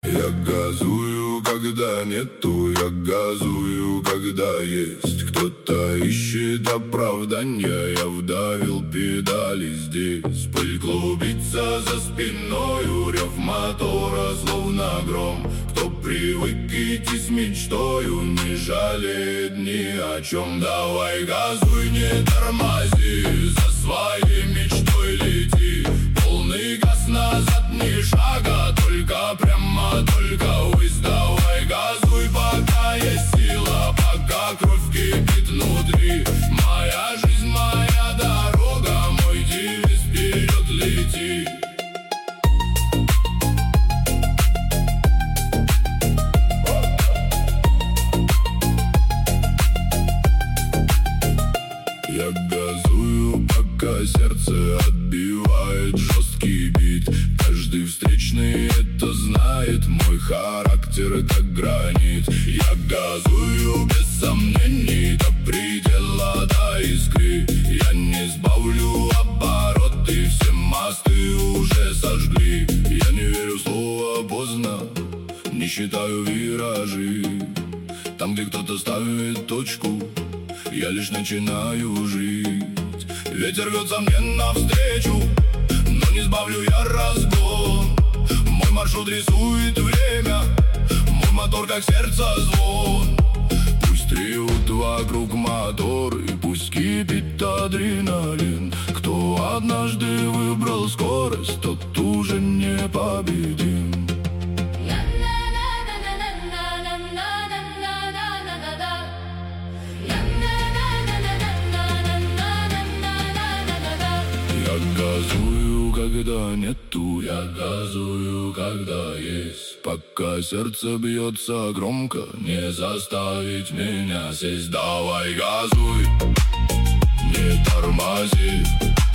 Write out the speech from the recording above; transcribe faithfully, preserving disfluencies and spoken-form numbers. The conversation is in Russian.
Я газую, когда нету, я газую, когда есть. Кто-то ищет оправдания, я вдавил педали здесь. Пыль клубится за спиною, рев мотора словно гром. Кто привык идти с мечтою, не жалеет ни о чем. Давай газуй, не тормози, за своей мечтой лети. Полный газ, назад ни шага, только прямо, только ввысь. Давай газуй, пока есть сила, пока кровь кипит внутри. Моя жизнь, моя дорога, мой девиз, вперед лети. Я газую, пока сердце отбивает жесткий бит. Каждый встречный это знает, мой характер как гранит. Я газую без сомнений, до предела, до искры. Я не сбавлю обороты, все мосты уже сожгли. Я не верю в слово поздно, не считаю виражи. Там, где кто-то ставит точку, я лишь начинаю жить. Ветер рвется мне навстречу, но не сбавлю я разгон. Мой маршрут рисует время, мой мотор как сердце звон. Пусть ревут вокруг моторы, пусть кипит адреналин. Кто однажды выбрал скорость, тот уже не победим. Я газую, когда нету, я газую, когда есть. Пока сердце бьется громко, не заставить меня сесть. Давай газуй, не тормози,